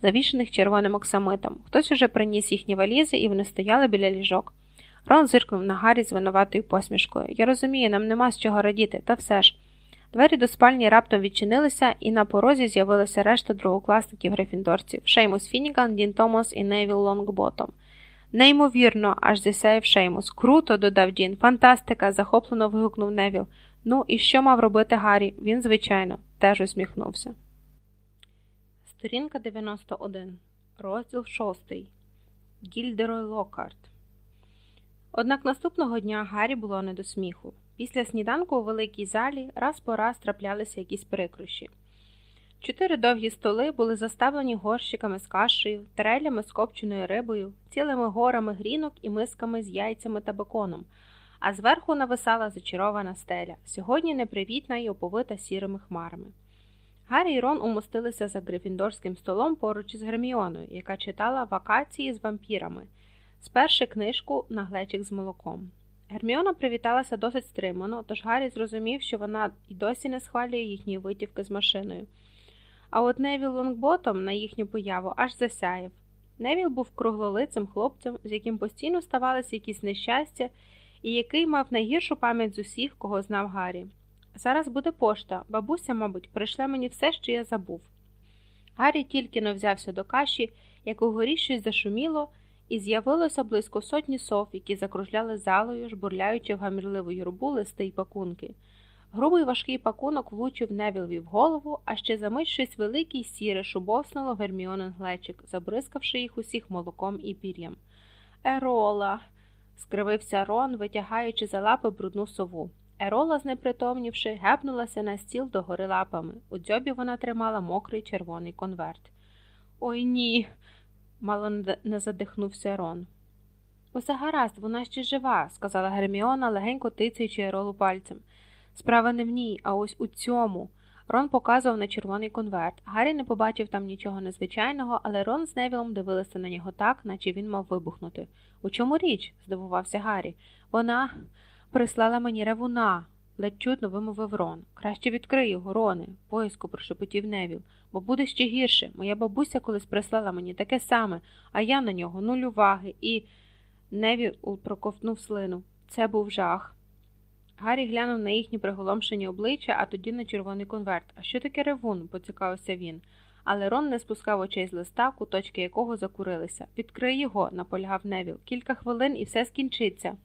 завішаних червоним оксамитом. Хтось уже приніс їхні валізи, і вони стояли біля ліжок. Рон зиркнув на Гаррі з винуватою посмішкою. «Я розумію, нам нема з чого радіти, та все ж». Двері до спальні раптом відчинилися, і на порозі з'явилася решта другокласників грифіндорців – Шеймус Фінніган, Дін Томас і Невіл Лонгботом. «Неймовірно!» – аж засяяв Шеймус. «Круто!» – додав Дін. «Фантастика!» – захоплено вигукнув Невіл. «Ну, і що мав робити Гаррі?» Він, звичайно, теж усміхнувся. Сторінка 91. Розділ 6. Гільдерой Локхарт. Однак наступного дня Гаррі було не до сміху. Після сніданку у великій залі раз по раз траплялися якісь прикрощі. 4 довгі столи були заставлені горщиками з кашею, тарелями з копченою рибою, цілими горами грінок і мисками з яйцями та беконом, а зверху нависала зачарована стеля, сьогодні непривітна і оповита сірими хмарами. Гаррі і Рон умостилися за грифіндорським столом поруч із Герміоною, яка читала «Вакації з вампірами», сперши книжку на глечик з молоком. Герміона привіталася досить стримано, тож Гаррі зрозумів, що вона і досі не схвалює їхньої витівки з машиною. А от Невіл Лонгботом на їхню появу аж засяяв. Невіл був круглолицим хлопцем, з яким постійно ставалися якісь нещастя, і який мав найгіршу пам'ять з усіх, кого знав Гаррі. «Зараз буде пошта. Бабуся, мабуть, прийшле мені все, що я забув». Гаррі тільки не взявся до каші, як угорі щось зашуміло, і з'явилося близько сотні сов, які закружляли залою, жбурляючи в гамірливу юрбу листи й пакунки. Грубий важкий пакунок влучив Невілові в голову, а ще за мить щось велике й сіре шубовснуло Герміонин глечик, забризкавши їх усіх молоком і пір'ям. «Ерола!» – скривився Рон, витягаючи за лапи брудну сову. Ерола, знепритомнівши, гепнулася на стіл догори лапами. У дзьобі вона тримала мокрий червоний конверт. «Ой, ні!» – мало не задихнувся Рон. «Усе гаразд, вона ще жива», – сказала Герміона, легенько тицяючи Еролу пальцем. «Справа не в ній, а ось у цьому». Рон показував на червоний конверт. Гаррі не побачив там нічого незвичайного, але Рон з Невілом дивилися на нього так, наче він мав вибухнути. «У чому річ?» – здивувався Гаррі. «Вона прислала мені ревуна», – ледь чутно вимовив Рон. «Краще відкрий його, Роне», – боязко прошепотів Невіл. «Бо буде ще гірше. Моя бабуся колись прислала мені таке саме, а я на нього 0 уваги і...» Невіл проковтнув слину. Це був жах. Гаррі глянув на їхні приголомшені обличчя, а тоді на червоний конверт. «А що таке ревун?» – поцікавився він. Але Рон не спускав очей з листа, куточки якого закурилися. «Відкрий його», – наполягав Невіл. «Кілька хвилин і все скінчиться».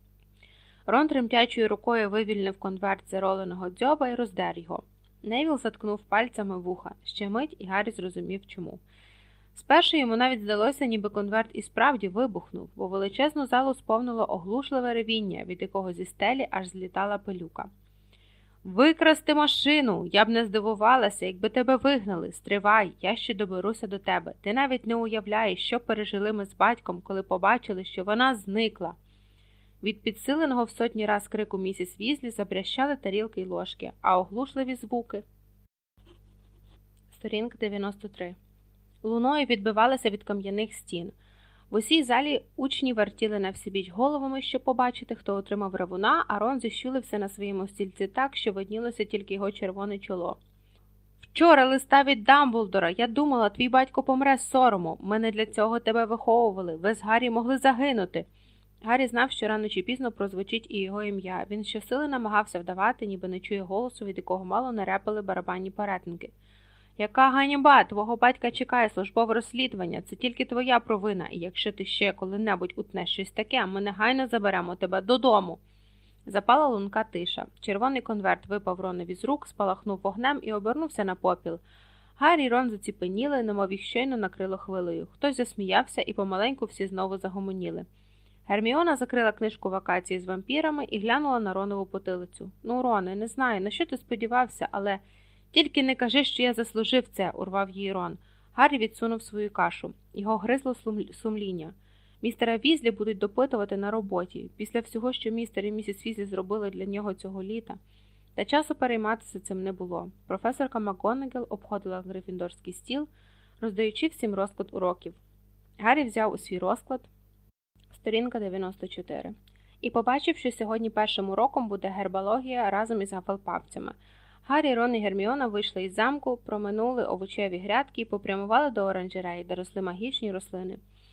Рон тремтячою рукою вивільнив конверт з ероленого дзьоба і роздер його. Невіл заткнув пальцями вуха. Ще мить, і Гаррі зрозумів, чому. Спершу йому навіть здалося, ніби конверт і справді вибухнув, бо величезну залу сповнило оглушливе ревіння, від якого зі стелі аж злітала пилюка. «Викрасти машину! Я б не здивувалася, якби тебе вигнали. Стривай, я ще доберуся до тебе. Ти навіть не уявляєш, що пережили ми з батьком, коли побачили, що вона зникла». Від підсиленого в сотні раз крику місіс Візлі забрящали тарілки й ложки, а оглушливі звуки. Сторінка 93. Луною відбивалися від кам'яних стін. В усій залі учні вертіли на всібіч головами, щоб побачити, хто отримав ревуна, а Рон зіщулився на своєму стільці так, що виднілося тільки його червоне чоло. «Вчора листа від Дамблдора. Я думала, твій батько помре з сорому. Ми не для цього тебе виховували. Ви з Гаррі могли загинути». Гаррі знав, що рано чи пізно прозвучить і його ім'я. Він щосили намагався вдавати, ніби не чує голосу, від якого мало не репали барабанні перетинки. «Яка ганьба! Твого батька чекає службове розслідування. Це тільки твоя провина. І якщо ти ще коли-небудь утнеш щось таке, ми негайно заберемо тебе додому». Запала лунка тиша. Червоний конверт випав Ронові з рук, спалахнув вогнем і обернувся на попіл. Гаррі й Рон заціпеніли, немов їх щойно накрило хвилею. Хтось засміявся, і помаленьку всі знову загомоніли. Герміона закрила книжку «Вакації з вампірами» і глянула на Ронову потилицю. «Ну, Роне, не знаю, на що ти сподівався, але...» «Тільки не кажи, що я заслужив це», – урвав її Рон. Гаррі відсунув свою кашу. Його гризло сумління. «Містера Візлі будуть допитувати на роботі. Після всього, що містер і місіс Візлі зробили для нього цього літа». Та часу перейматися цим не було. Професорка МакГонагал обходила грифіндорський стіл, роздаючи всім розклад уроків. Гаррі взяв у свій розклад, сторінка 94, і побачив, що сьогодні першим уроком буде гербологія разом із гафелпавцями. Гаррі, Рон і Герміона вийшли із замку, проминули овочеві грядки і попрямували до оранжереї, де росли магічні рослини.